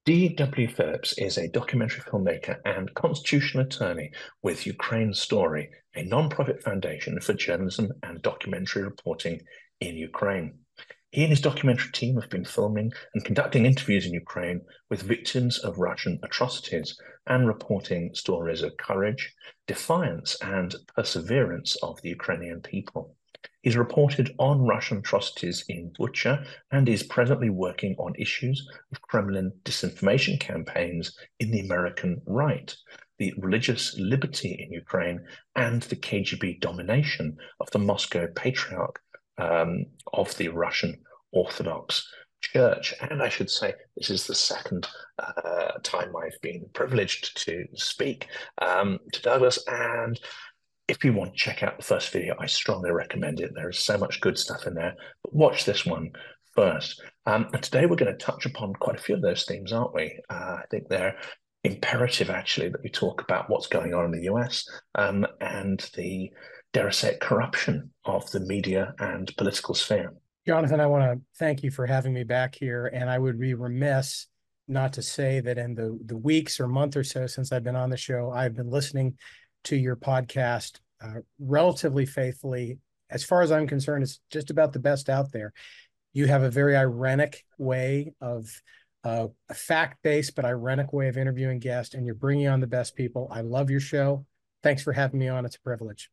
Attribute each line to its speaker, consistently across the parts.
Speaker 1: D.W. Phillips is a documentary filmmaker and constitutional attorney with Ukraine Story, a non-profit foundation for journalism and documentary reporting in Ukraine. He and his documentary team have been filming and conducting interviews in Ukraine with victims of Russian atrocities and reporting stories of courage, defiance, and perseverance of the Ukrainian people. He's reported on Russian atrocities in Bucha and is presently working on issues of Kremlin disinformation campaigns in the American right, the religious liberty in Ukraine, and the KGB domination of the Moscow Patriarch of the Russian Orthodox Church. And I should say, this is the second time I've been privileged to speak to Douglas. And if you want to check out the first video, I strongly recommend it. There is so much good stuff in there. But watch this one first. And today we're going to touch upon quite a few of those themes, aren't we? I think they're imperative, actually, that we talk about what's going on in the US and the, dare I say it, corruption of the media and political sphere.
Speaker 2: Jonathan, I want to thank you for having me back here. And I would be remiss not to say that in the weeks or month or so since I've been on the show, I've been listening to your podcast relatively faithfully. As far as I'm concerned, it's just about the best out there. You have a very ironic way of a fact-based but ironic way of interviewing guests, and you're bringing on the best people. I love your show. Thanks for having me on. It's a privilege.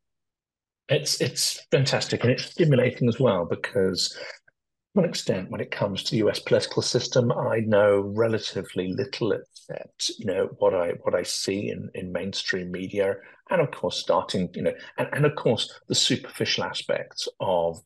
Speaker 1: It's fantastic and it's stimulating as well because to one extent, when it comes to the US political system, I know relatively little except, what I see in mainstream media, and of course, and of course, the superficial aspects of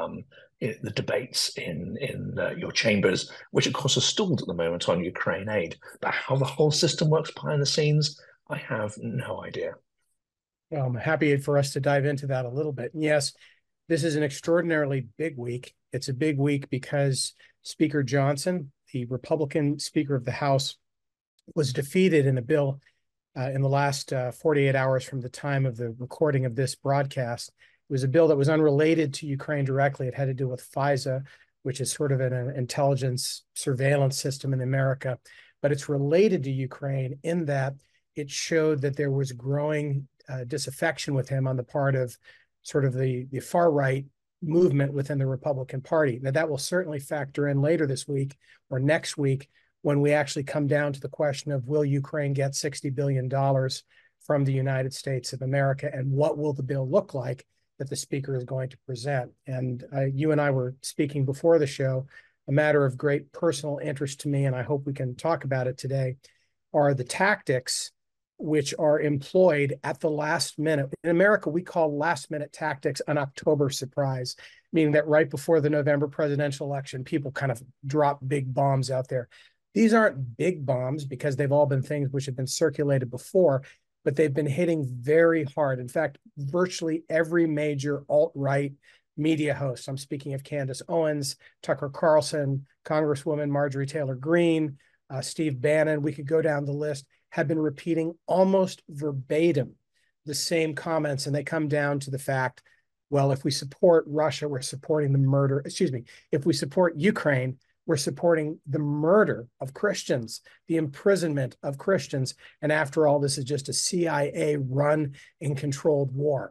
Speaker 1: the debates in your chambers, which of course are stalled at the moment on Ukraine aid. But how the whole system works behind the scenes, I have no idea.
Speaker 2: Well, I'm happy for us to dive into that a little bit. And yes, this is an extraordinarily big week. It's a big week because Speaker Johnson, the Republican Speaker of the House, was defeated in a bill in the last 48 hours from the time of the recording of this broadcast. It was a bill that was unrelated to Ukraine directly. It had to do with FISA, which is sort of an intelligence surveillance system in America, but it's related to Ukraine in that it showed that there was growing disaffection with him on the part of sort of the far right movement within the Republican Party. Now, that will certainly factor in later this week or next week when we actually come down to the question of will Ukraine get $60 billion from the United States of America, and what will the bill look like that the speaker is going to present. And you and I were speaking before the show, a matter of great personal interest to me, and I hope we can talk about it today, are the tactics which are employed at the last minute. In America, we call last minute tactics an October surprise, meaning that right before the November presidential election, people kind of drop big bombs out there. These aren't big bombs because they've all been things which have been circulated before, but they've been hitting very hard. In fact, virtually every major alt-right media host, I'm speaking of Candace Owens, Tucker Carlson, Congresswoman Marjorie Taylor Greene, Steve Bannon, we could go down the list, have been repeating almost verbatim the same comments. And they come down to the fact, well, if we support Russia, we're supporting the murder. If we support Ukraine, we're supporting the murder of Christians, the imprisonment of Christians. And after all, this is just a CIA run and controlled war.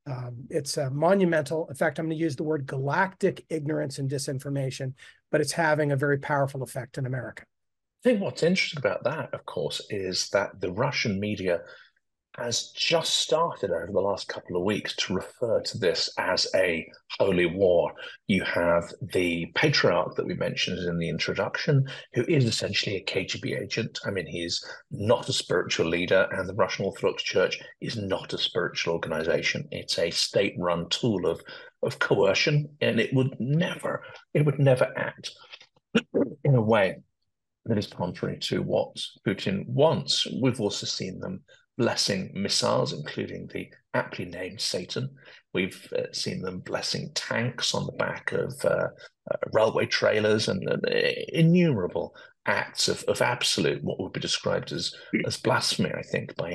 Speaker 2: It's monumental. In fact, I'm going to use the word galactic ignorance and disinformation, but it's having a very powerful effect in America.
Speaker 1: I think what's interesting about that, of course, is that the Russian media has just started over the last couple of weeks to refer to this as a holy war. You have the patriarch that we mentioned in the introduction, who is essentially a KGB agent. I mean, he's not a spiritual leader, and the Russian Orthodox Church is not a spiritual organization. It's a state-run tool of coercion, and it would never act in a way that is contrary to what Putin wants. We've also seen them blessing missiles, including the aptly named Satan. We've seen them blessing tanks on the back of railway trailers and innumerable acts of absolute, what would be described as blasphemy, I think, by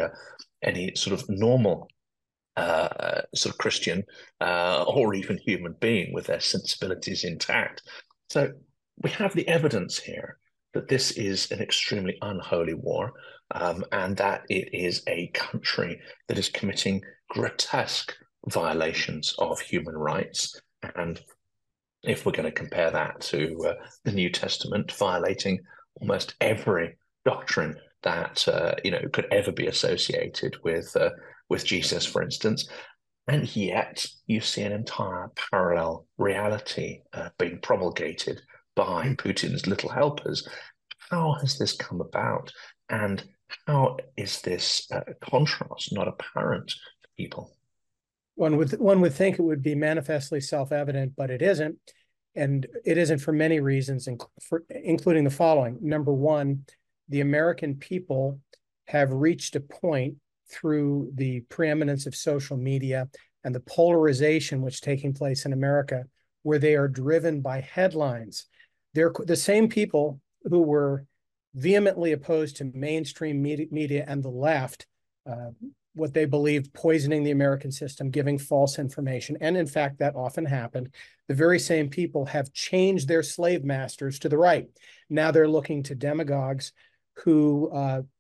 Speaker 1: any sort of normal sort of Christian or even human being with their sensibilities intact. So we have the evidence here that this is an extremely unholy war, and that it is a country that is committing grotesque violations of human rights. And if we're going to compare that to the New Testament, violating almost every doctrine that could ever be associated with Jesus, for instance. And yet, you see an entire parallel reality being promulgated by Putin's little helpers. How has this come about? And how is this contrast not apparent to people?
Speaker 2: One would think it would be manifestly self-evident, but it isn't. And it isn't for many reasons, including the following. Number one, the American people have reached a point through the preeminence of social media and the polarization which is taking place in America, where they are driven by headlines. They're the same people who were vehemently opposed to mainstream media and the left, what they believed poisoning the American system, giving false information. And in fact, that often happened. The very same people have changed their slave masters to the right. Now they're looking to demagogues who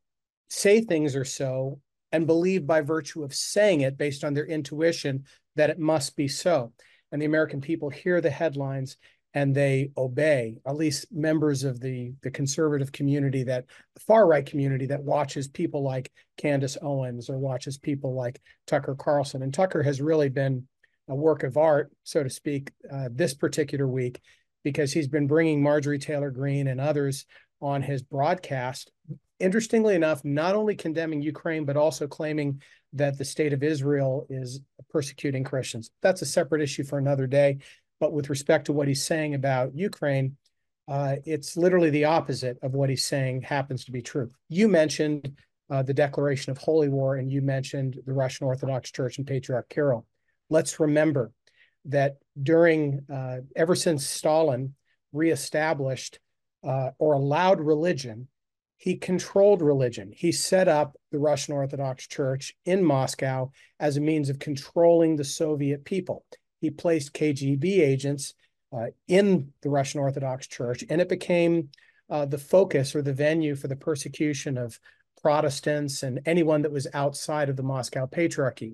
Speaker 2: say things are so and believe by virtue of saying it based on their intuition that it must be so. And the American people hear the headlines and they obey, at least members of the conservative community, that the far right community that watches people like Candace Owens or watches people like Tucker Carlson. And Tucker has really been a work of art, so to speak, this particular week, because he's been bringing Marjorie Taylor Greene and others on his broadcast. Interestingly enough, not only condemning Ukraine, but also claiming that the state of Israel is persecuting Christians. That's a separate issue for another day. But with respect to what he's saying about Ukraine, it's literally the opposite of what he's saying happens to be true. You mentioned the declaration of holy war, and you mentioned the Russian Orthodox Church and Patriarch Kirill. Let's remember that ever since Stalin reestablished or allowed religion, he controlled religion. He set up the Russian Orthodox Church in Moscow as a means of controlling the Soviet people. He placed KGB agents in the Russian Orthodox Church, and it became the focus or the venue for the persecution of Protestants and anyone that was outside of the Moscow Patriarchy.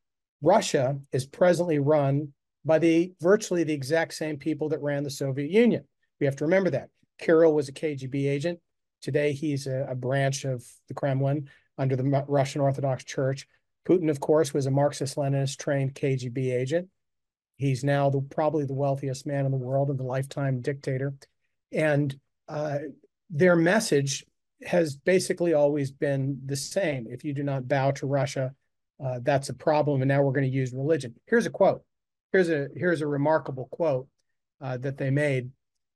Speaker 2: Russia is presently run by virtually the exact same people that ran the Soviet Union. We have to remember that. Kirill was a KGB agent. Today, he's a branch of the Kremlin under the Russian Orthodox Church. Putin, of course, was a Marxist-Leninist trained KGB agent. He's now probably the wealthiest man in the world and the lifetime dictator. And their message has basically always been the same. If you do not bow to Russia, that's a problem. And now we're going to use religion. Here's a quote. Here's a remarkable quote that they made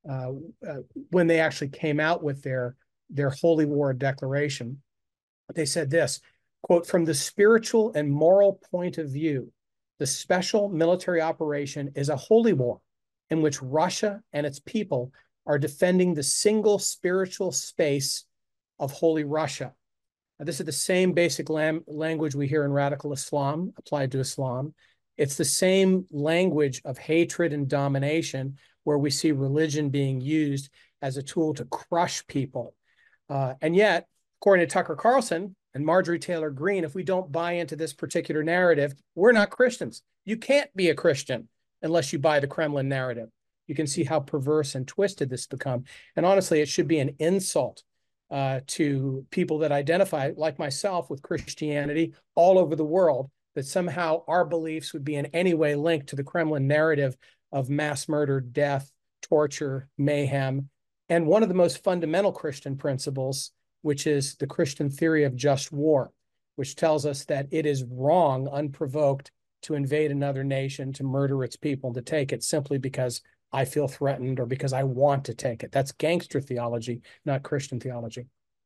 Speaker 2: when they actually came out with their holy war declaration. They said this, quote, "From the spiritual and moral point of view, the special military operation is a holy war in which Russia and its people are defending the single spiritual space of Holy Russia." Now, this is the same basic language we hear in radical Islam applied to Islam. It's the same language of hatred and domination where we see religion being used as a tool to crush people. And yet, according to Tucker Carlson and Marjorie Taylor Greene, if we don't buy into this particular narrative, we're not Christians. You can't be a Christian unless you buy the Kremlin narrative. You can see how perverse and twisted this has become. And honestly, it should be an insult to people that identify, like myself, with Christianity all over the world, that somehow our beliefs would be in any way linked to the Kremlin narrative of mass murder, death, torture, mayhem, and one of the most fundamental Christian principles, which is the Christian theory of just war, which tells us that it is wrong, unprovoked, to invade another nation, to murder its people, to take it simply because I feel threatened or because I want to take it. That's gangster theology, not Christian theology.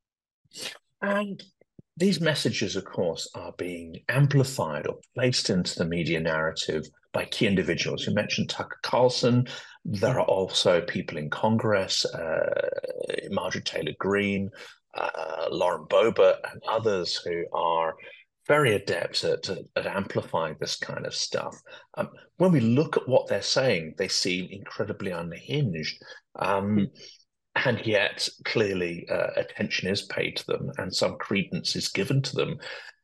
Speaker 1: And these messages, of course, are being amplified or placed into the media narrative by key individuals. You mentioned Tucker Carlson. There are also people in Congress, Marjorie Taylor Greene, Lauren Boebert, and others who are very adept at amplifying this kind of stuff. When we look at what they're saying, they seem incredibly unhinged. and yet clearly attention is paid to them and some credence is given to them.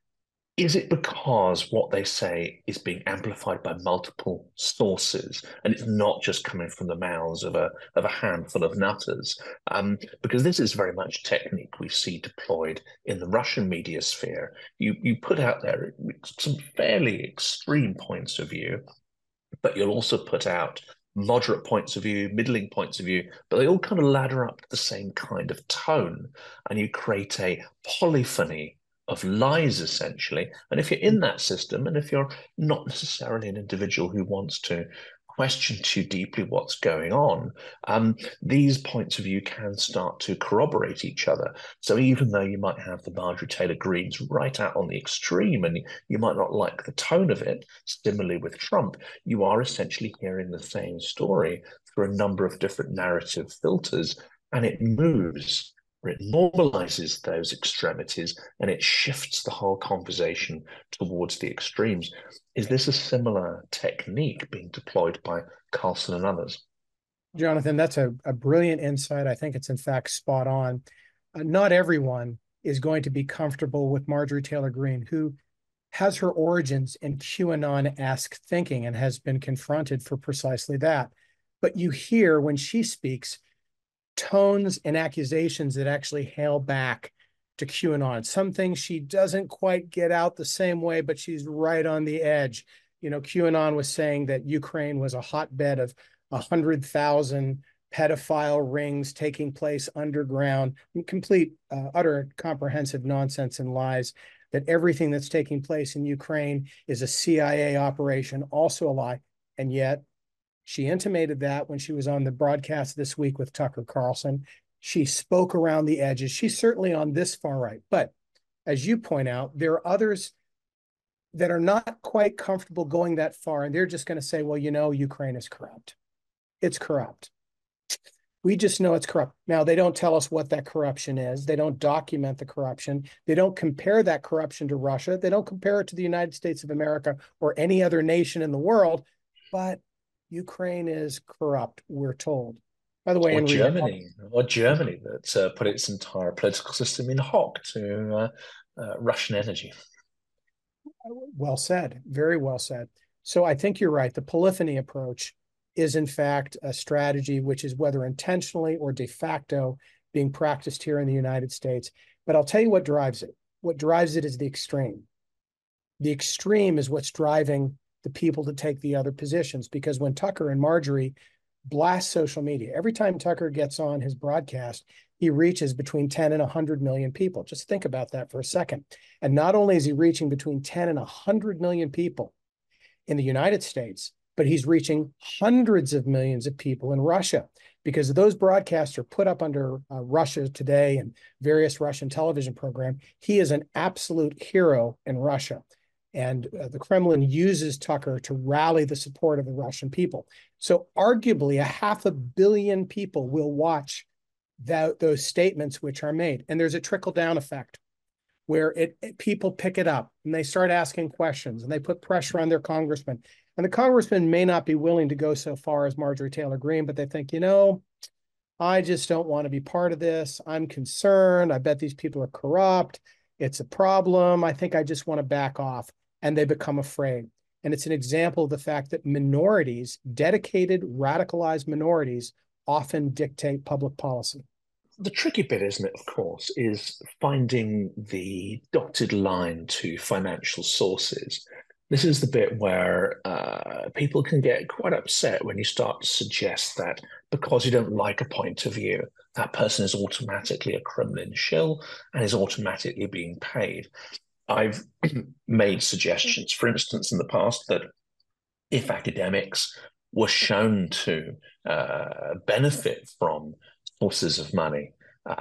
Speaker 1: Is it because what they say is being amplified by multiple sources and it's not just coming from the mouths of a handful of nutters? Because this is very much technique we see deployed in the Russian media sphere. You put out there some fairly extreme points of view, but you'll also put out moderate points of view, middling points of view, but they all kind of ladder up to the same kind of tone, and you create a polyphony of lies, essentially. And if you're in that system, and if you're not necessarily an individual who wants to question too deeply what's going on, these points of view can start to corroborate each other. So even though you might have the Marjorie Taylor Greens right out on the extreme and you might not like the tone of it, similarly with Trump, you are essentially hearing the same story through a number of different narrative filters, and it moves, or it normalizes those extremities, and it shifts the whole conversation towards the extremes. Is this a similar technique being deployed by Carlson and others?
Speaker 2: Jonathan, that's a brilliant insight. I think it's in fact spot on. Not everyone is going to be comfortable with Marjorie Taylor Greene, who has her origins in QAnon-esque thinking and has been confronted for precisely that. But you hear when she speaks tones and accusations that actually hail back to QAnon. Some things she doesn't quite get out the same way, but she's right on the edge. You know, QAnon was saying that Ukraine was a hotbed of 100,000 pedophile rings taking place underground, complete, utter, comprehensive nonsense and lies, that everything that's taking place in Ukraine is a CIA operation, also a lie. And yet she intimated that when she was on the broadcast this week with Tucker Carlson. She spoke around the edges. She's certainly on this far right. But as you point out, there are others that are not quite comfortable going that far. And they're just going to say, well, you know, Ukraine is corrupt. It's corrupt. We just know it's corrupt. Now, they don't tell us what that corruption is. They don't document the corruption. They don't compare that corruption to Russia. They don't compare it to the United States of America or any other nation in the world. But Ukraine is corrupt, we're told. By the way,
Speaker 1: or Germany, that put its entire political system in hock to Russian energy.
Speaker 2: Well said, very well said. So I think you're right. The polyphony approach is in fact a strategy which is, whether intentionally or de facto, being practiced here in the United States. But I'll tell you what drives it. What drives it is the extreme. The extreme is what's driving the people to take the other positions, because when Tucker and Marjorie blast social media, every time Tucker gets on his broadcast, he reaches between 10 and 100 million people. Just think about that for a second. And not only is he reaching between 10 and 100 million people in the United States, but he's reaching hundreds of millions of people in Russia, because those broadcasts are put up under Russia Today and various Russian television programs. He is an absolute hero in Russia. And the Kremlin uses Tucker to rally the support of the Russian people. So arguably 500 million people will watch those statements which are made. And there's a trickle-down effect where people pick it up and they start asking questions and they put pressure on their congressman. And the congressman may not be willing to go so far as Marjorie Taylor Greene, but they think, you know, I just don't want to be part of this. I'm concerned. I bet these people are corrupt. It's a problem. I think I just want to back off. And they become afraid. And it's an example of the fact that minorities, dedicated, radicalized minorities, often dictate public policy.
Speaker 1: The tricky bit, isn't it, of course, is finding the dotted line to financial sources. This is the bit where people can get quite upset when you start to suggest that because you don't like a point of view, that person is automatically a Kremlin shill and is automatically being paid. I've made suggestions, for instance, in the past, that if academics were shown to benefit from sources of money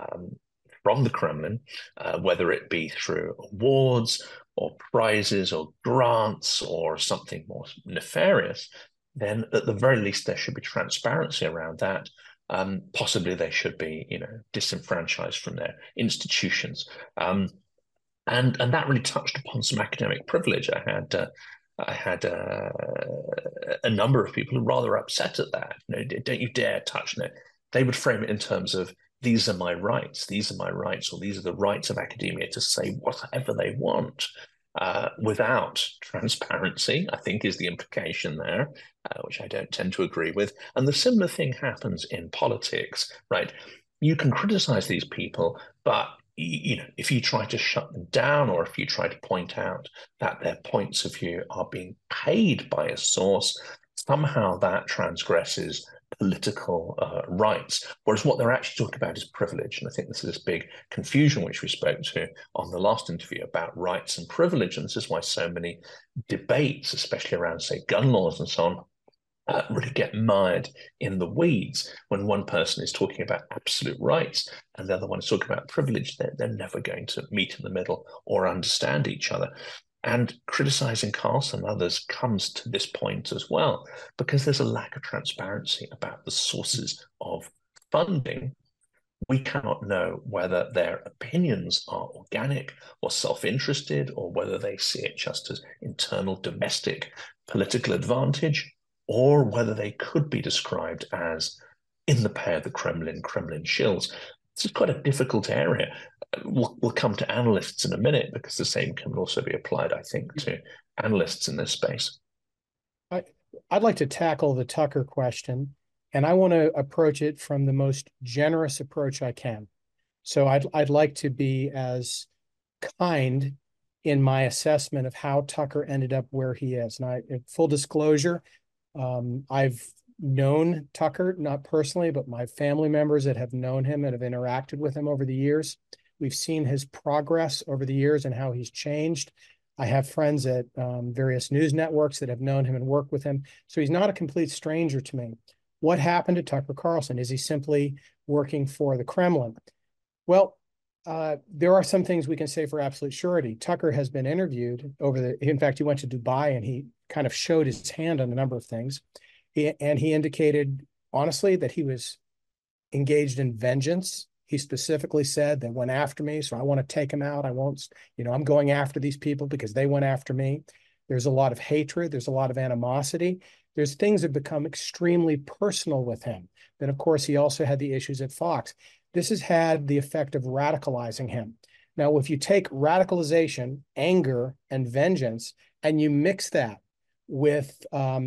Speaker 1: from the Kremlin, whether it be through awards or prizes or grants or something more nefarious, then at the very least there should be transparency around that. Possibly they should be, disenfranchised from their institutions. And that really touched upon some academic privilege. I had a number of people who were rather upset at that. Don't you dare touch they would frame it in terms of, these are my rights, or these are the rights of academia to say whatever they want. Without transparency, I think is the implication there, which I don't tend to agree with. And the similar thing happens in politics, right? You can criticize these people, but if you try to shut them down, or if you try to point out that their points of view are being paid by a source, somehow that transgresses political rights, whereas what they're actually talking about is privilege. And I think this is this big confusion which we spoke to on the last interview about rights and privilege. And this is why so many debates, especially around, say, gun laws and so on, really get mired in the weeds when one person is talking about absolute rights and the other one is talking about privilege. They're never going to meet in the middle or understand each other. And criticizing Carlson and others comes to this point as well, because there's a lack of transparency about the sources of funding. We cannot know whether their opinions are organic or self-interested, or whether they see it just as internal domestic political advantage, or whether they could be described as in the pay of the Kremlin shills. This is quite a difficult area. We'll come to analysts in a minute, because the same can also be applied, I think, to analysts in this space.
Speaker 2: I'd like to tackle the Tucker question, and I want to approach it from the most generous approach I can. So I'd like to be as kind in my assessment of how Tucker ended up where he is. And full disclosure, I've known Tucker, not personally, but my family members that have known him and have interacted with him over the years. We've seen his progress over the years and how he's changed. I have friends at various news networks that have known him and worked with him. So he's not a complete stranger to me. What happened to Tucker Carlson? Is he simply working for the Kremlin? Well, there are some things we can say for absolute surety. Tucker has been interviewed in fact, he went to Dubai and he kind of showed his hand on a number of things. And he indicated, honestly, that he was engaged in vengeance. He specifically said, they went after me, so I want to take them out. I won't, I'm going after these people because they went after me. There's a lot of hatred. There's a lot of animosity. There's things that become extremely personal with him. Then, of course, he also had the issues at Fox. This has had the effect of radicalizing him. Now, if you take radicalization, anger, and vengeance, and you mix that with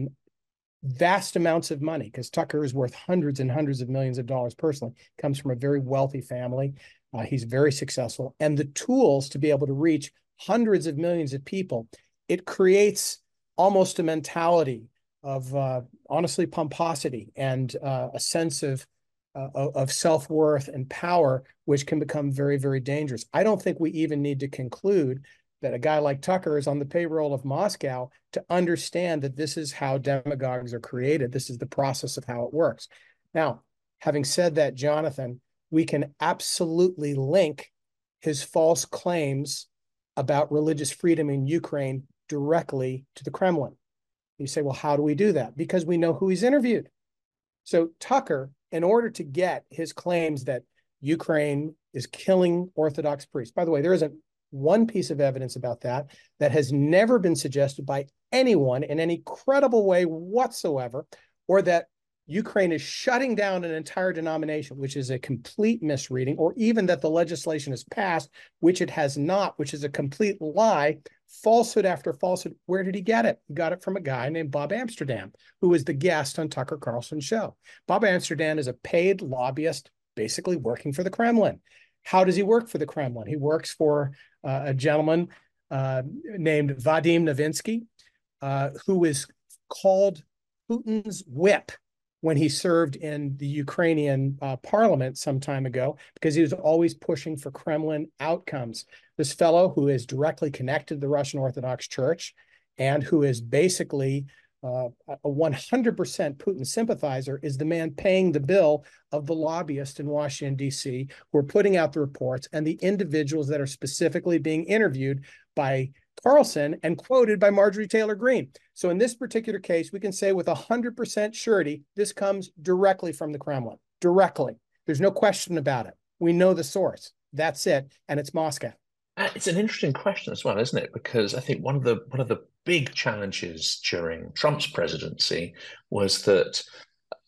Speaker 2: vast amounts of money, because Tucker is worth hundreds and hundreds of millions of dollars personally, comes from a very wealthy family. He's very successful. And the tools to be able to reach hundreds of millions of people, it creates almost a mentality of, honestly, pomposity and a sense of self-worth and power, which can become very, very dangerous. I don't think we even need to conclude that a guy like Tucker is on the payroll of Moscow to understand that this is how demagogues are created. This is the process of how it works. Now, having said that, Jonathan, we can absolutely link his false claims about religious freedom in Ukraine directly to the Kremlin. You say, well, how do we do that? Because we know who he's interviewed. So Tucker, in order to get his claims that Ukraine is killing Orthodox priests, by the way, there isn't one piece of evidence about that has never been suggested by anyone in any credible way whatsoever, or that Ukraine is shutting down an entire denomination, which is a complete misreading, or even that the legislation is passed, which it has not, which is a complete lie, falsehood after falsehood. Where did he get it? He got it from a guy named Bob Amsterdam, who was the guest on Tucker Carlson's show. Bob Amsterdam is a paid lobbyist, basically working for the Kremlin. How does he work for the Kremlin? He works for a gentleman named Vadim Novinsky, who is called Putin's whip when he served in the Ukrainian parliament some time ago, because he was always pushing for Kremlin outcomes. This fellow, who is directly connected to the Russian Orthodox Church and who is basically a 100% Putin sympathizer, is the man paying the bill of the lobbyists in Washington, D.C., who are putting out the reports, and the individuals that are specifically being interviewed by Carlson and quoted by Marjorie Taylor Greene. So in this particular case, we can say with 100% surety, this comes directly from the Kremlin, directly. There's no question about it. We know the source. That's it. And it's Moscow.
Speaker 1: It's an interesting question as well, isn't it? Because I think one of the big challenges during Trump's presidency was that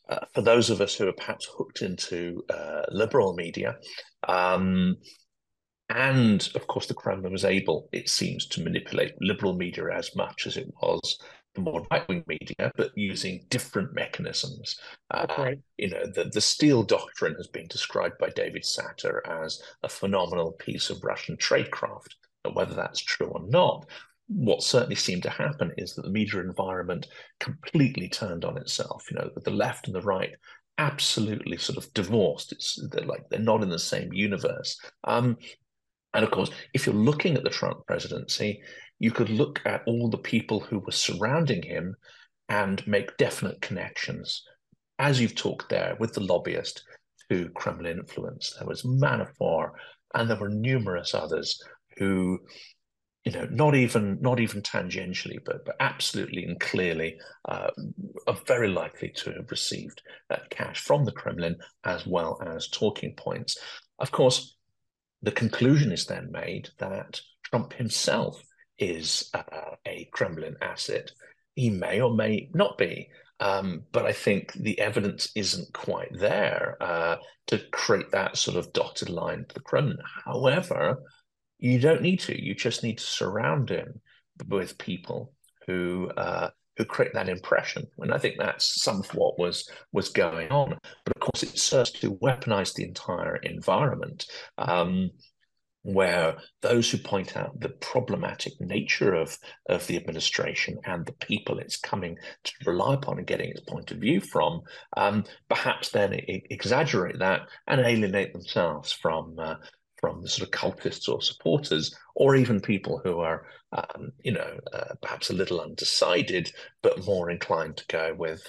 Speaker 1: for those of us who are perhaps hooked into liberal media, um, and of course, the Kremlin was able, it seems, to manipulate liberal media as much as it was the more right-wing media, but using different mechanisms.
Speaker 2: That's right.
Speaker 1: The Steele Doctrine has been described by David Satter as a phenomenal piece of Russian tradecraft. And whether that's true or not, what certainly seemed to happen is that the media environment completely turned on itself. The left and the right absolutely sort of divorced. They're not in the same universe. And of course, if you're looking at the Trump presidency, you could look at all the people who were surrounding him and make definite connections. As you've talked there with the lobbyist to Kremlin influence, there was Manafort, and there were numerous others who, not even tangentially, but absolutely and clearly are very likely to have received cash from the Kremlin as well as talking points. Of course, the conclusion is then made that Trump himself is a Kremlin asset. He may or may not be, but I think the evidence isn't quite there to create that sort of dotted line to the Kremlin. However, you don't need to. You just need to surround him with people who create that impression. And I think that's some of what was going on. But of course, it serves to weaponize the entire environment. Where those who point out the problematic nature of the administration and the people it's coming to rely upon and getting its point of view from, perhaps then exaggerate that and alienate themselves from the sort of cultists or supporters, or even people who are, perhaps a little undecided, but more inclined to go with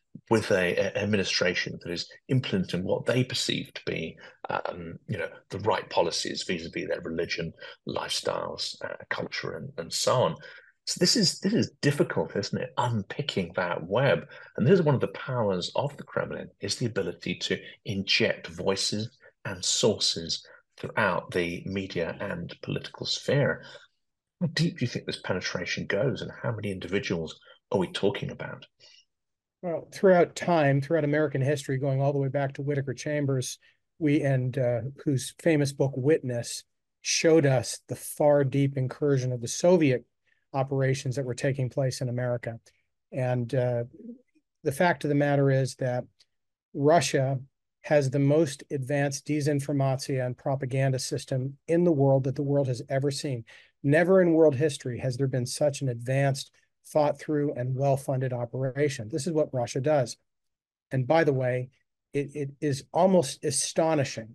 Speaker 1: a administration that is implementing what they perceive to be, the right policies vis-a-vis their religion, lifestyles, culture, and so on. So this is difficult, isn't it? Unpicking that web, and this is one of the powers of the Kremlin: is the ability to inject voices and sources throughout the media and political sphere. How deep do you think this penetration goes, and how many individuals are we talking about?
Speaker 2: Well, throughout time, throughout American history, going all the way back to Whittaker Chambers, whose famous book Witness showed us the far deep incursion of the Soviet operations that were taking place in America. And the fact of the matter is that Russia has the most advanced disinformation and propaganda system in the world that the world has ever seen. Never in world history has there been such an advanced, thought through, and well-funded operation. This is what Russia does. And by the way, it is almost astonishing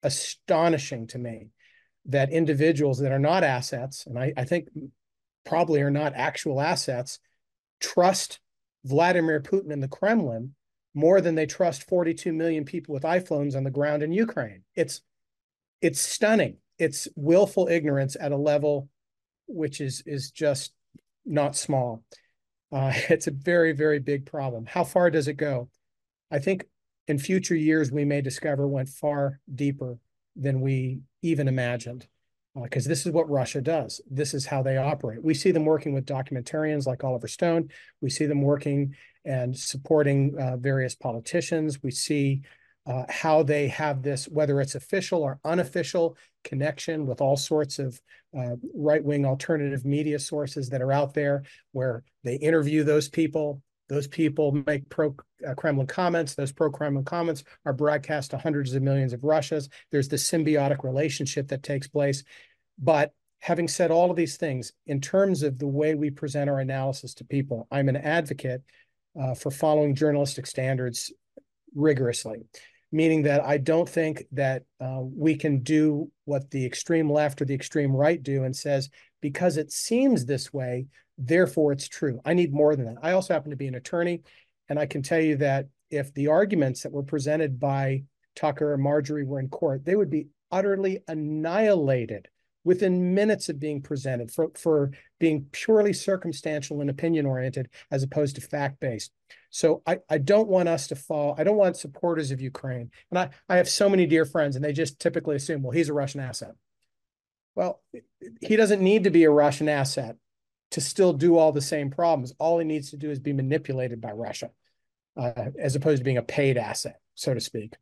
Speaker 2: to me that individuals that are not assets, and I think probably are not actual assets, trust Vladimir Putin and the Kremlin more than they trust 42 million people with iPhones on the ground in Ukraine. It's stunning. It's willful ignorance at a level which is just not small. It's a very, very big problem. How far does it go? I think in future years, we may discover went far deeper than we even imagined, because this is what Russia does. This is how they operate. We see them working with documentarians like Oliver Stone. We see them working and supporting various politicians. We see how they have this, whether it's official or unofficial, connection with all sorts of right-wing alternative media sources that are out there, where they interview those people. Those people make pro-Kremlin comments. Those pro-Kremlin comments are broadcast to hundreds of millions of Russians. There's this symbiotic relationship that takes place. But having said all of these things, in terms of the way we present our analysis to people, I'm an advocate for following journalistic standards rigorously, meaning that I don't think that we can do what the extreme left or the extreme right do and says, because it seems this way, therefore it's true. I need more than that. I also happen to be an attorney, and I can tell you that if the arguments that were presented by Tucker or Marjorie were in court, they would be utterly annihilated within minutes of being presented for being purely circumstantial and opinion-oriented as opposed to fact-based. So I don't want us to fall. I don't want supporters of Ukraine. And I have so many dear friends, and they just typically assume, well, he's a Russian asset. Well, he doesn't need to be a Russian asset to still do all the same problems. All he needs to do is be manipulated by Russia. as opposed to being a paid asset, so to speak.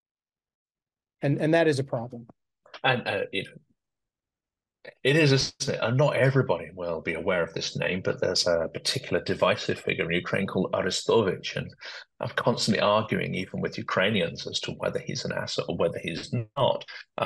Speaker 2: And that is a problem.
Speaker 1: And it is, isn't it? And not everybody will be aware of this name, but there's a particular divisive figure in Ukraine called Arestovich, and I'm constantly arguing, even with Ukrainians, as to whether he's an asset or whether he's not.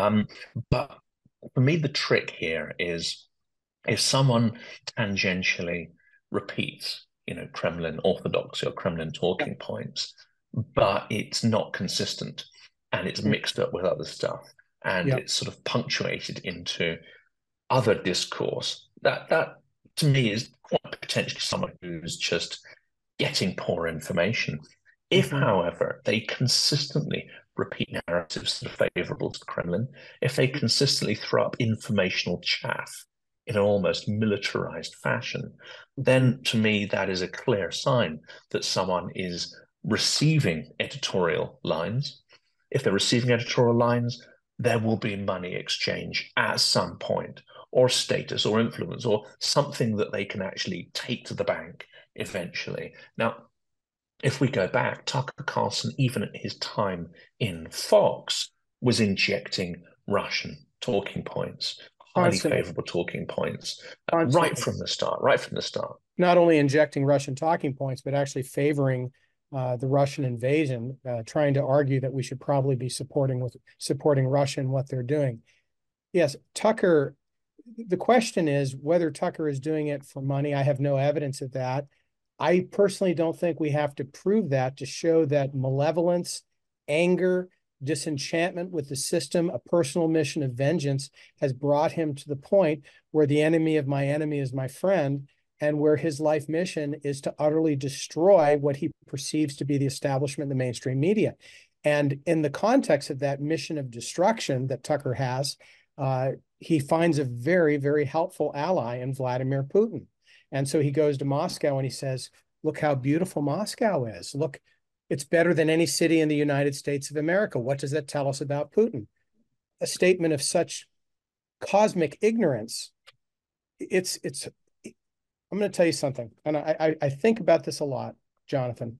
Speaker 1: But for me, the trick here is if someone tangentially repeats, Kremlin orthodoxy or Kremlin talking points, but it's not consistent and it's mixed up with other stuff and it's sort of punctuated into other discourse, that to me is quite potentially someone who's just getting poor information. If, however, they consistently repeat narratives that are favorable to the Kremlin, if they consistently throw up informational chaff in an almost militarized fashion, then to me that is a clear sign that someone is receiving editorial lines. If they're receiving editorial lines, there will be money exchange at some point, or status or influence, or something that they can actually take to the bank eventually. Now, if we go back, Tucker Carlson, even at his time in Fox, was injecting Russian talking points, highly favorable talking points, right from the start.
Speaker 2: Not only injecting Russian talking points, but actually favoring the Russian invasion, trying to argue that we should probably be supporting Russia and what they're doing. Yes, Tucker. The question is whether Tucker is doing it for money. I have no evidence of that. I personally don't think we have to prove that to show that malevolence, anger, disenchantment with the system, a personal mission of vengeance has brought him to the point where the enemy of my enemy is my friend, and where his life mission is to utterly destroy what he perceives to be the establishment, the mainstream media. And in the context of that mission of destruction that Tucker has, he finds a very, very helpful ally in Vladimir Putin. And so he goes to Moscow and he says, look how beautiful Moscow is. Look, it's better than any city in the United States of America. What does that tell us about Putin? A statement of such cosmic ignorance. I'm going to tell you something. And I think about this a lot, Jonathan.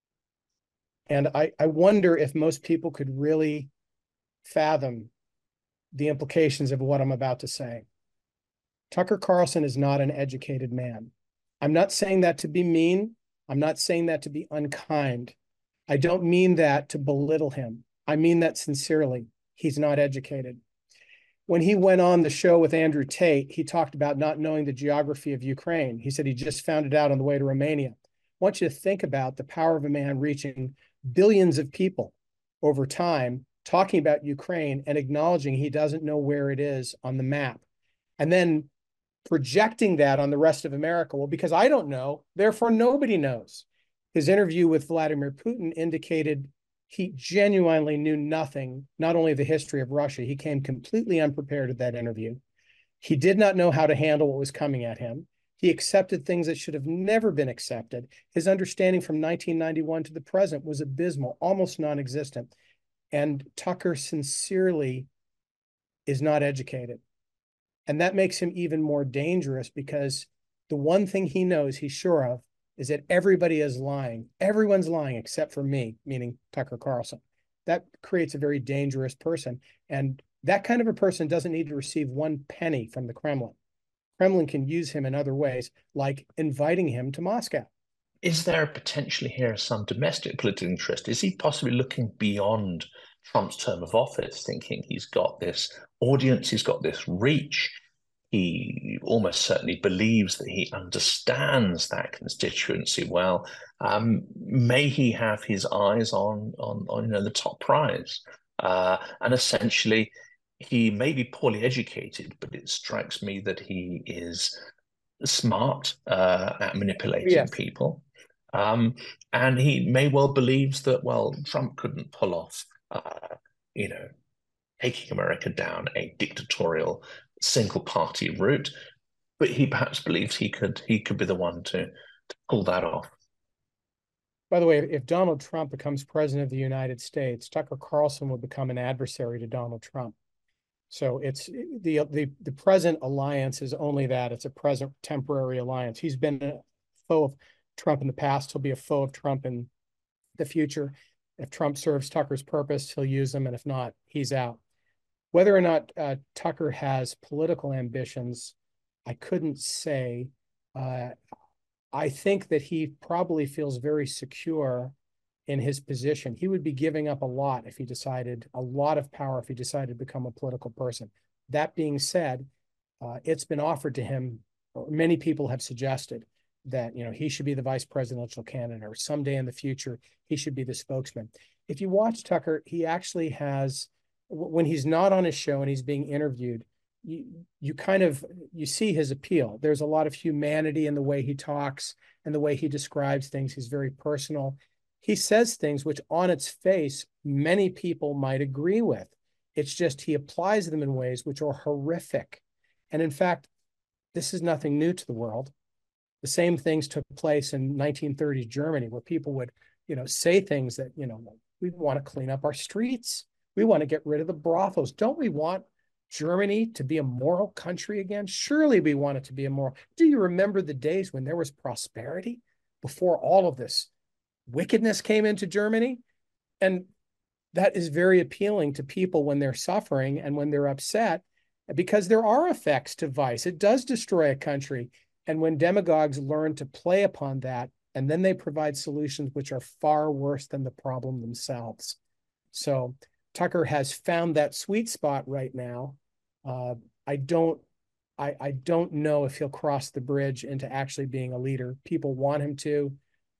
Speaker 2: And I wonder if most people could really fathom the implications of what I'm about to say. Tucker Carlson is not an educated man. I'm not saying that to be mean. I'm not saying that to be unkind. I don't mean that to belittle him. I mean that sincerely. He's not educated. When he went on the show with Andrew Tate, he talked about not knowing the geography of Ukraine. He said he just found it out on the way to Romania. I want you to think about the power of a man reaching billions of people over time, talking about Ukraine and acknowledging he doesn't know where it is on the map. And then projecting that on the rest of America. Well, because I don't know, therefore nobody knows. His interview with Vladimir Putin indicated he genuinely knew nothing, not only of the history of Russia. He came completely unprepared at that interview. He did not know how to handle what was coming at him. He accepted things that should have never been accepted. His understanding from 1991 to the present was abysmal, almost non-existent. And Tucker sincerely is not educated. And that makes him even more dangerous because the one thing he knows he's sure of is that everybody is lying. Everyone's lying except for me, meaning Tucker Carlson. That creates a very dangerous person. And that kind of a person doesn't need to receive one penny from the Kremlin. Kremlin can use him in other ways, like inviting him to Moscow.
Speaker 1: Is there potentially here some domestic political interest? Is he possibly looking beyond Trump's term of office, thinking he's got this audience, he's got this reach? He almost certainly believes that he understands that constituency well. May he have his eyes on the top prize, and essentially he may be poorly educated, but it strikes me that he is smart at manipulating people. And he may well believes that, well, Trump couldn't pull off, taking America down a dictatorial single party route, but he perhaps believes he could be the one to pull that off.
Speaker 2: By the way, if Donald Trump becomes president of the United States, Tucker Carlson will become an adversary to Donald Trump. So it's the present alliance is only that. It's a present temporary alliance. He's been a foe of Trump in the past. He'll be a foe of Trump in the future. If Trump serves Tucker's purpose, he'll use them, and if not, he's out. Whether or not Tucker has political ambitions, I couldn't say. I think that he probably feels very secure in his position. He would be giving up a lot if he decided, a lot of power if he decided to become a political person. That being said, it's been offered to him, or many people have suggested that, you know, he should be the vice presidential candidate, or someday in the future, he should be the spokesman. If you watch Tucker, he actually has, when he's not on his show and he's being interviewed, you kind of, you see his appeal. There's a lot of humanity in the way he talks and the way he describes things. He's very personal. He says things which on its face, many people might agree with. It's just he applies them in ways which are horrific. And in fact, this is nothing new to the world. The same things took place in 1930s Germany, where people would, you know, say things that, you know, we want to clean up our streets. We want to get rid of the brothels. Don't we want Germany to be a moral country again? Surely we want it to be a moral. Do you remember the days when there was prosperity before all of this wickedness came into Germany? And that is very appealing to people when they're suffering and when they're upset, because there are effects to vice. It does destroy a country. And when demagogues learn to play upon that, and then they provide solutions which are far worse than the problem themselves. So Tucker has found that sweet spot right now. I don't know if he'll cross the bridge into actually being a leader. People want him to.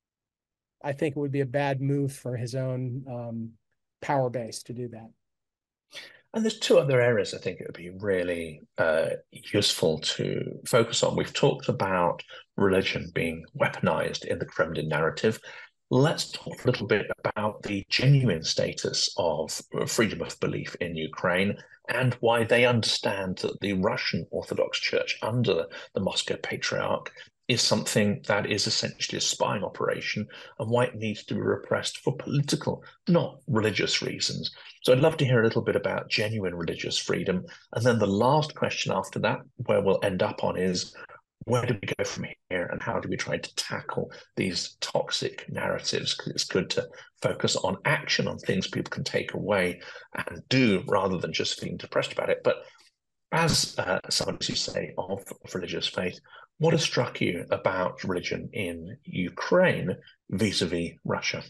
Speaker 2: I think it would be a bad move for his own power base to do that.
Speaker 1: And there's two other areas I think it would be really useful to focus on. We've talked about religion being weaponized in the Kremlin narrative. Let's talk a little bit about the genuine status of freedom of belief in Ukraine and why they understand that the Russian Orthodox Church under the Moscow Patriarch is something that is essentially a spying operation, and why it needs to be repressed for political, not religious reasons. So I'd love to hear a little bit about genuine religious freedom. And then the last question after that, where we'll end up on, is where do we go from here, and how do we try to tackle these toxic narratives? Because it's good to focus on action, on things people can take away and do, rather than just feeling depressed about it. But as someone, as you say, of religious faith, what has struck you about religion in Ukraine vis-a-vis Russia?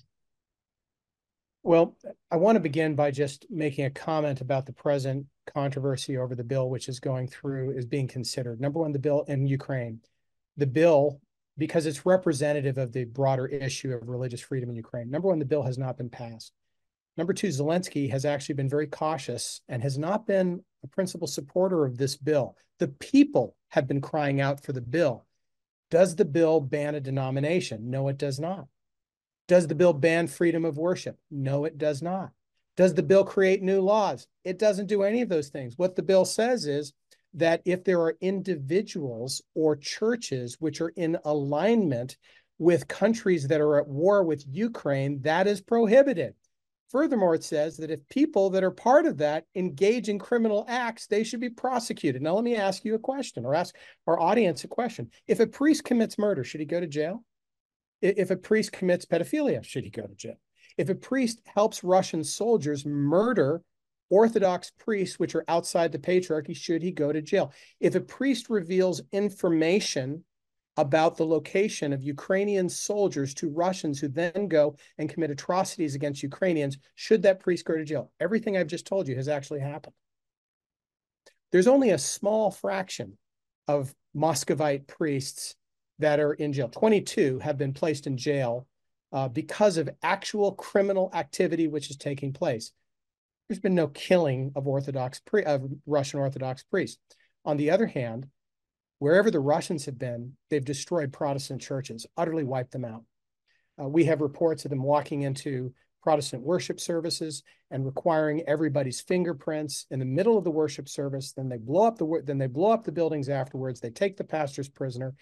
Speaker 2: Well, I want to begin by just making a comment about the present controversy over the bill which is going through, is being considered. Number one, the bill in Ukraine. The bill, because it's representative of the broader issue of religious freedom in Ukraine. Number one, the bill has not been passed. Number two, Zelensky has actually been very cautious and has not been a principal supporter of this bill. The people have been crying out for the bill. Does the bill ban a denomination? No, it does not. Does the bill ban freedom of worship? No, it does not. Does the bill create new laws? It doesn't do any of those things. What the bill says is that if there are individuals or churches which are in alignment with countries that are at war with Ukraine, that is prohibited. Furthermore, it says that if people that are part of that engage in criminal acts, they should be prosecuted. Now, let me ask you a question, or ask our audience a question. If a priest commits murder, should he go to jail? If a priest commits pedophilia, should he go to jail? If a priest helps Russian soldiers murder Orthodox priests, which are outside the patriarchy, should he go to jail? If a priest reveals information about the location of Ukrainian soldiers to Russians who then go and commit atrocities against Ukrainians, should that priest go to jail? Everything I've just told you has actually happened. There's only a small fraction of Muscovite priests that are in jail. 22 have been placed in jail because of actual criminal activity which is taking place. There's been no killing of Russian Orthodox priests. On the other hand, wherever the Russians have been, they've destroyed Protestant churches, utterly wiped them out. We have reports of them walking into Protestant worship services and requiring everybody's fingerprints in the middle of the worship service. Then they blow up the buildings afterwards. They take the pastors prisoner.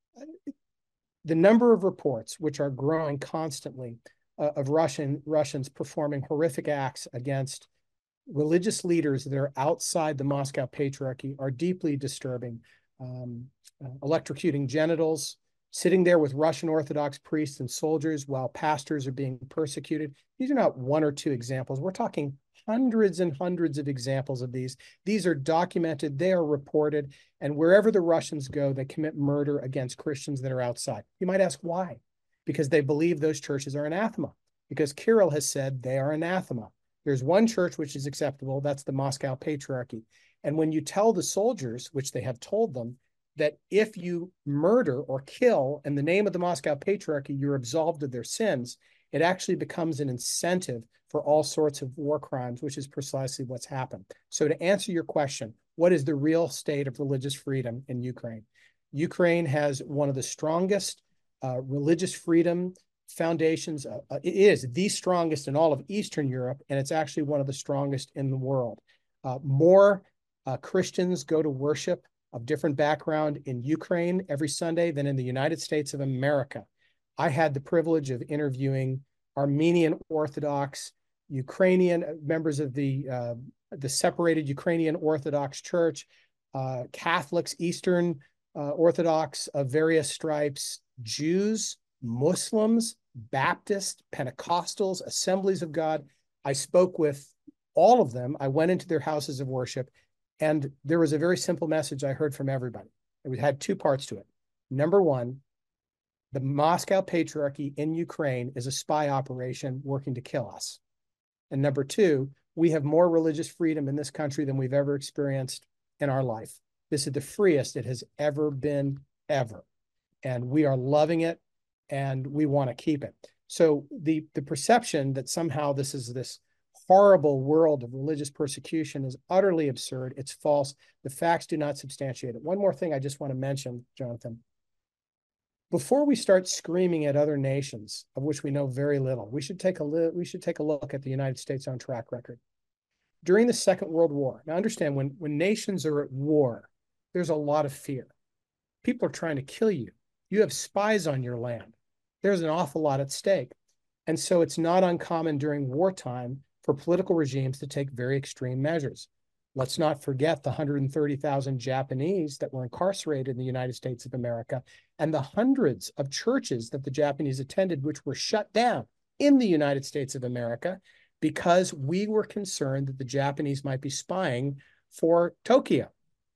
Speaker 2: The number of reports, which are growing constantly, of Russians performing horrific acts against religious leaders that are outside the Moscow Patriarchy, are deeply disturbing. Electrocuting genitals, sitting there with Russian Orthodox priests and soldiers while pastors are being persecuted. These are not one or two examples. We're talking hundreds and hundreds of examples of these. These are documented, they are reported, and wherever the Russians go, they commit murder against Christians that are outside. You might ask why? Because they believe those churches are anathema, because Kirill has said they are anathema. There's one church which is acceptable, that's the Moscow Patriarchy. And when you tell the soldiers, which they have told them, that if you murder or kill in the name of the Moscow Patriarchy, you're absolved of their sins, it actually becomes an incentive for all sorts of war crimes, which is precisely what's happened. So to answer your question, what is the real state of religious freedom in Ukraine? Ukraine has one of the strongest religious freedom foundations. It is the strongest in all of Eastern Europe, and it's actually one of the strongest in the world. More Christians go to worship of different background in Ukraine every Sunday than in the United States of America. I had the privilege of interviewing Armenian Orthodox, Ukrainian members of the separated Ukrainian Orthodox Church, Catholics, Eastern Orthodox of various stripes, Jews, Muslims, Baptists, Pentecostals, Assemblies of God. I spoke with all of them. I went into their houses of worship, and there was a very simple message I heard from everybody. It had two parts to it. Number one, the Moscow Patriarchy in Ukraine is a spy operation working to kill us. And number two, we have more religious freedom in this country than we've ever experienced in our life. This is the freest it has ever been, ever. And we are loving it, and we want to keep it. So the perception that somehow this is this horrible world of religious persecution is utterly absurd. It's false. The facts do not substantiate it. One more thing I just want to mention, Jonathan. Before we start screaming at other nations, of which we know very little, we should take a look at the United States' own track record. During the Second World War, now understand, when nations are at war, there's a lot of fear. People are trying to kill you. You have spies on your land. There's an awful lot at stake. And so it's not uncommon during wartime for political regimes to take very extreme measures. Let's not forget the 130,000 Japanese that were incarcerated in the United States of America, and the hundreds of churches that the Japanese attended, which were shut down in the United States of America because we were concerned that the Japanese might be spying for Tokyo.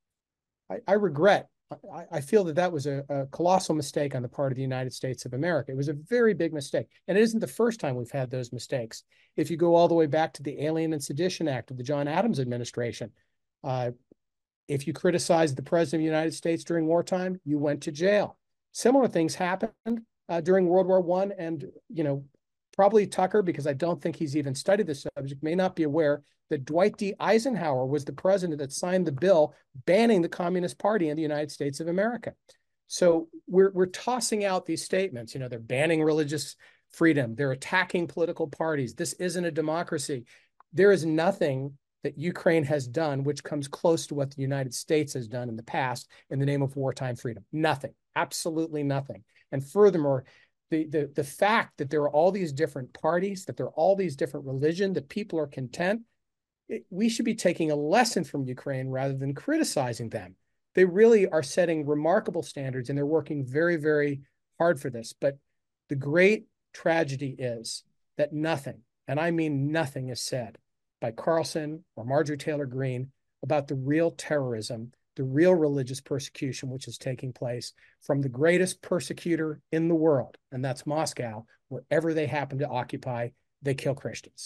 Speaker 2: I feel that was a colossal mistake on the part of the United States of America. It was a very big mistake. And it isn't the first time we've had those mistakes. If you go all the way back to the Alien and Sedition Act of the John Adams administration, if you criticized the president of the United States during wartime, you went to jail. Similar things happened during World War I. And, probably Tucker, because I don't think he's even studied the subject, may not be aware that Dwight D. Eisenhower was the president that signed the bill banning the Communist Party in the United States of America. So we're tossing out these statements. They're banning religious freedom. They're attacking political parties. This isn't a democracy. There is nothing that Ukraine has done which comes close to what the United States has done in the past in the name of wartime freedom. Nothing. Absolutely nothing. And furthermore, the fact that there are all these different parties, that there are all these different religions, that people are content, we should be taking a lesson from Ukraine rather than criticizing them. They really are setting remarkable standards, and they're working very, very hard for this. But the great tragedy is that nothing, and I mean nothing, is said by Carlson or Marjorie Taylor Greene about the real terrorism, the real religious persecution which is taking place from the greatest persecutor in the world, and that's Moscow. Wherever they happen to occupy, they kill Christians.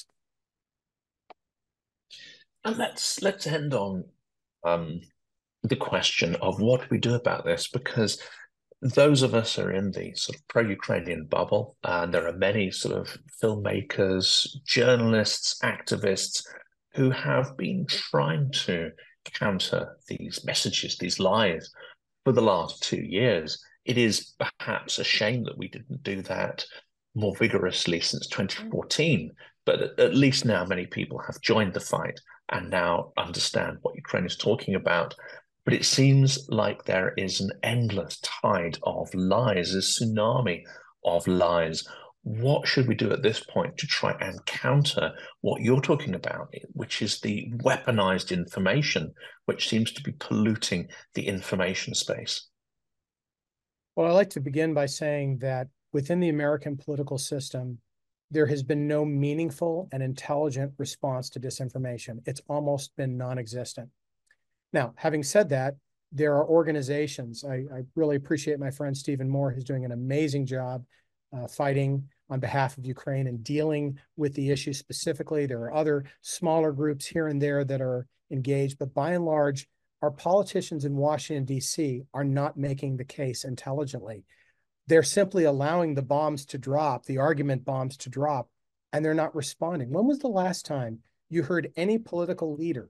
Speaker 1: And let's end on the question of what we do about this, because those of us are in the sort of pro-Ukrainian bubble, and there are many sort of filmmakers, journalists, activists who have been trying to counter these messages, these lies, for the last 2 years. It is perhaps a shame that we didn't do that more vigorously since 2014, but at least now many people have joined the fight and now understand what Ukraine is talking about. But it seems like there is an endless tide of lies, a tsunami of lies. What should we do at this point to try and counter what you're talking about, which is the weaponized information, which seems to be polluting the information space?
Speaker 2: Well, I'd like to begin by saying that within the American political system, there has been no meaningful and intelligent response to disinformation. It's almost been non-existent. Now, having said that, there are organizations. I really appreciate my friend Stephen Moore, who's doing an amazing job fighting on behalf of Ukraine and dealing with the issue specifically. There are other smaller groups here and there that are engaged, but by and large, our politicians in Washington, D.C. are not making the case intelligently. They're simply allowing the bombs to drop, the argument bombs to drop, and they're not responding. When was the last time you heard any political leader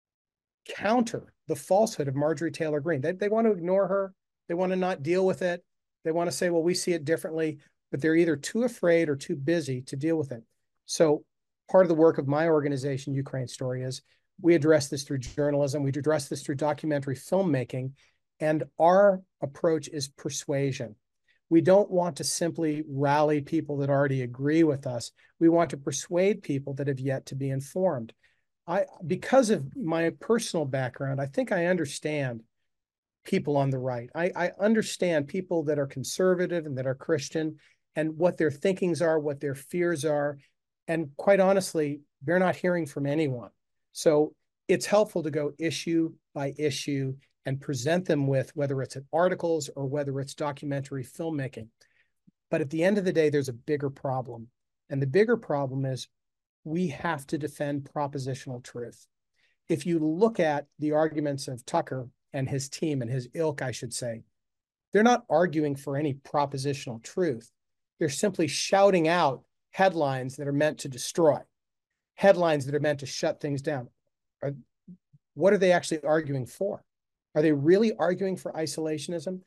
Speaker 2: counter the falsehood of Marjorie Taylor Greene? They want to ignore her. They want to not deal with it. They want to say, well, we see it differently, but they're either too afraid or too busy to deal with it. So part of the work of my organization, Ukraine Story, is we address this through journalism. We address this through documentary filmmaking. And our approach is persuasion. We don't want to simply rally people that already agree with us. We want to persuade people that have yet to be informed. Because of my personal background, I think I understand people on the right. I understand people that are conservative and that are Christian and what their thinkings are, what their fears are. And quite honestly, they're not hearing from anyone. So it's helpful to go issue by issue and present them with, whether it's articles or whether it's documentary filmmaking. But at the end of the day, there's a bigger problem. And the bigger problem is we have to defend propositional truth. If you look at the arguments of Tucker and his team and his ilk, I should say, they're not arguing for any propositional truth. They're simply shouting out headlines that are meant to destroy, headlines that are meant to shut things down. What are they actually arguing for? Are they really arguing for isolationism?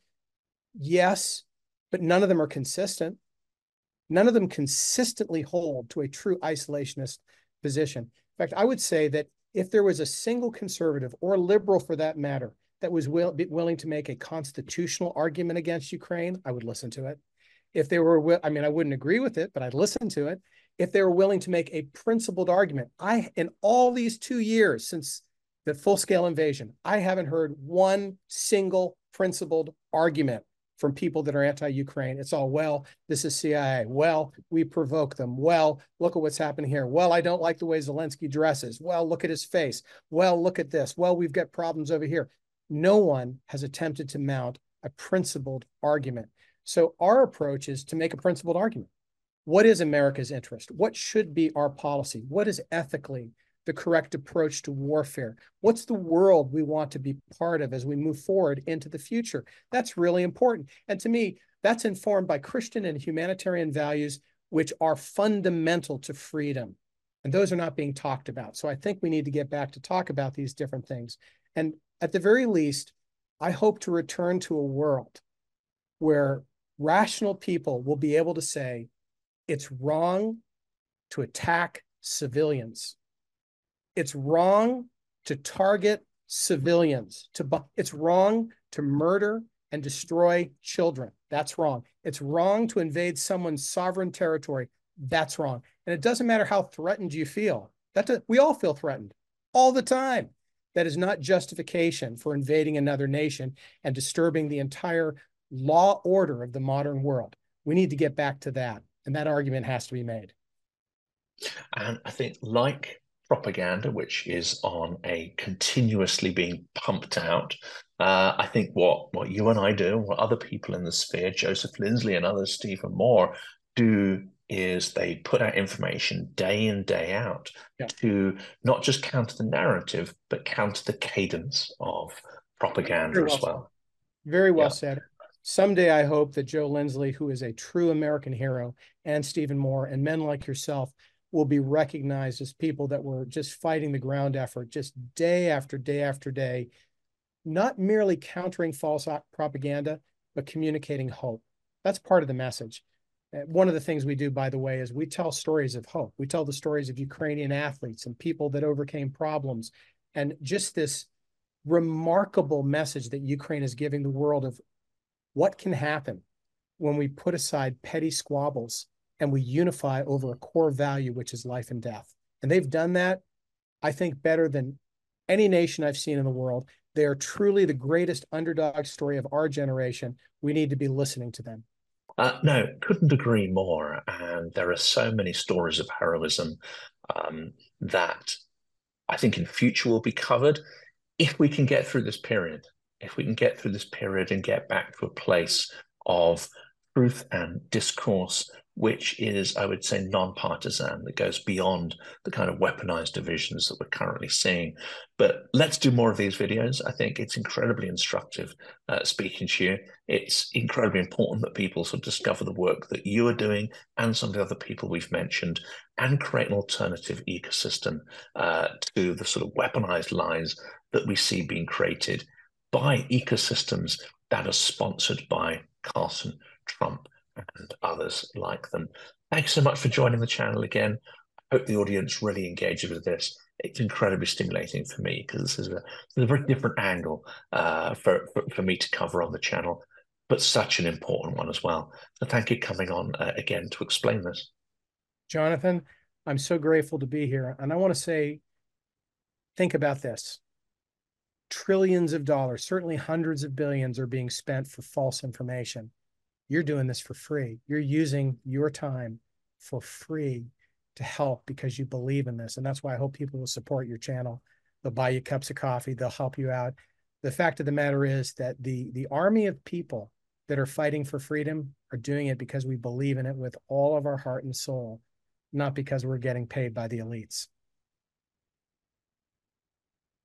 Speaker 2: Yes, but none of them are consistent. None of them consistently hold to a true isolationist position. In fact, I would say that if there was a single conservative or liberal for that matter that was willing to make a constitutional argument against Ukraine, I would listen to it. If they were, I mean, I wouldn't agree with it, but I'd listen to it. If they were willing to make a principled argument, in all these 2 years since the full-scale invasion, I haven't heard one single principled argument from people that are anti-Ukraine. It's all, well, this is CIA. Well, we provoke them. Well, look at what's happening here. Well, I don't like the way Zelensky dresses. Well, look at his face. Well, look at this. Well, we've got problems over here. No one has attempted to mount a principled argument. So our approach is to make a principled argument. What is America's interest? What should be our policy? What is ethically the correct approach to warfare? What's the world we want to be part of as we move forward into the future? That's really important. And to me, that's informed by Christian and humanitarian values, which are fundamental to freedom. And those are not being talked about. So I think we need to get back to talk about these different things. And at the very least, I hope to return to a world where rational people will be able to say, it's wrong to attack civilians. It's wrong to target civilians. It's wrong to murder and destroy children. That's wrong. It's wrong to invade someone's sovereign territory. That's wrong. And it doesn't matter how threatened you feel. We all feel threatened all the time. That is not justification for invading another nation and disturbing the entire law order of the modern world. We need to get back to that. And that argument has to be made.
Speaker 1: And I think, like propaganda, which is on a continuously being pumped out, I think what you and I do, what other people in the sphere, Joseph Lindsley and others, Stephen Moore, do is they put out information day in, day out to not just counter the narrative, but counter the cadence of propaganda as well.
Speaker 2: Very well said. Someday I hope that Joe Lindsley, who is a true American hero, and Stephen Moore and men like yourself will be recognized as people that were just fighting the ground effort, just day after day after day, not merely countering false propaganda, but communicating hope. That's part of the message. One of the things we do, by the way, is we tell stories of hope. We tell the stories of Ukrainian athletes and people that overcame problems, and just this remarkable message that Ukraine is giving the world of what can happen when we put aside petty squabbles and we unify over a core value, which is life and death. And they've done that, I think, better than any nation I've seen in the world. They are truly the greatest underdog story of our generation. We need to be listening to them.
Speaker 1: No, couldn't agree more. And there are so many stories of heroism that I think in future will be covered if we can get through this period. If we can get through this period and get back to a place of truth and discourse, which is, I would say, non-partisan, that goes beyond the kind of weaponized divisions that we're currently seeing. But let's do more of these videos. I think it's incredibly instructive speaking to you. It's incredibly important that people sort of discover the work that you are doing and some of the other people we've mentioned and create an alternative ecosystem to the sort of weaponized lies that we see being created by ecosystems that are sponsored by Carlson, Trump, and others like them. Thanks so much for joining the channel again. I hope the audience really engages with this. It's incredibly stimulating for me because this is a very different angle for me to cover on the channel, but such an important one as well. So thank you for coming on again to explain this.
Speaker 2: Jonathan, I'm so grateful to be here. And I want to say, think about this. Trillions of dollars, certainly hundreds of billions, are being spent for false information. You're doing this for free. You're using your time for free to help because you believe in this. And that's why I hope people will support your channel. They'll buy you cups of coffee. They'll help you out. The fact of the matter is that the army of people that are fighting for freedom are doing it because we believe in it with all of our heart and soul, not because we're getting paid by the elites.